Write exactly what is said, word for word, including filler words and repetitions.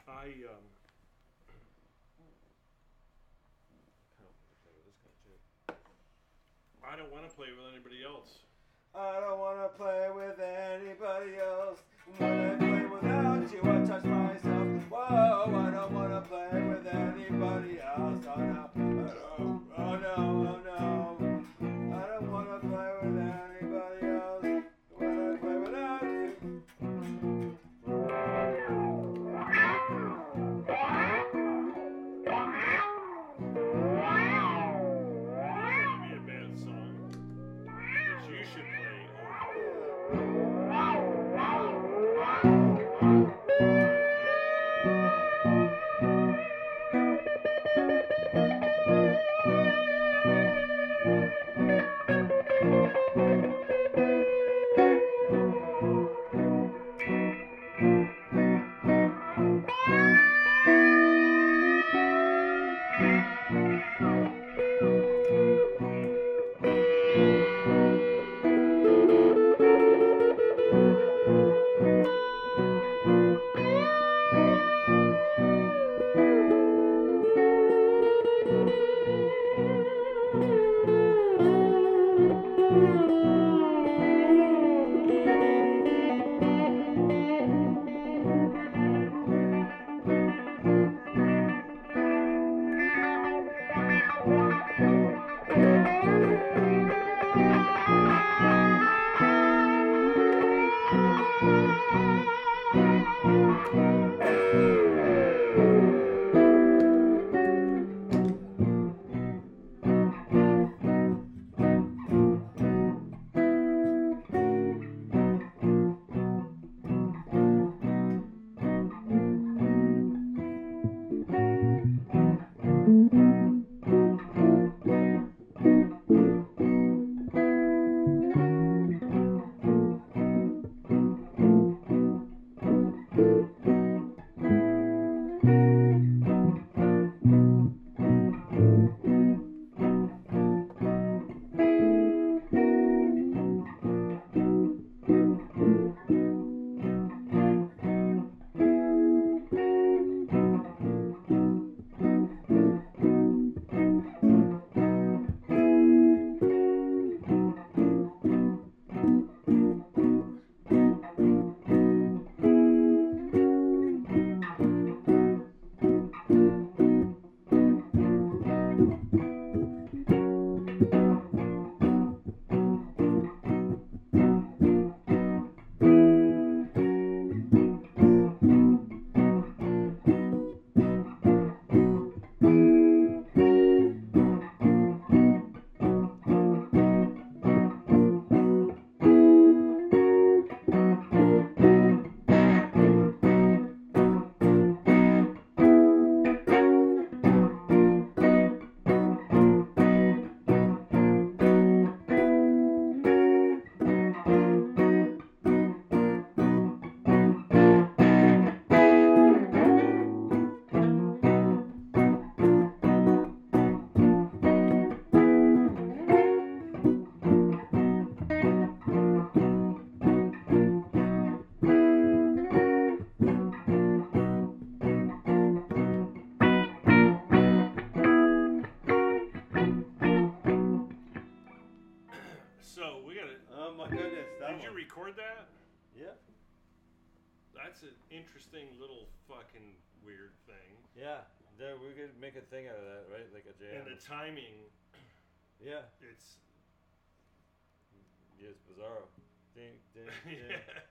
I um. I don't want to play with anybody else. I don't want to play with anybody else. When I play without you, I touch myself. Whoa, I don't want to play with anybody else. Oh no, oh no, oh no, oh no. I don't want to play with anybody else. When I play without you. So we gotta. Oh my goodness! That Did you one. record that? Yeah. That's an interesting little fucking weird thing. Yeah. There, we could make a thing out of that, right? Like a jam. And the timing. Yeah. It's. Yes, bizarro. Ding, ding, ding. Yeah.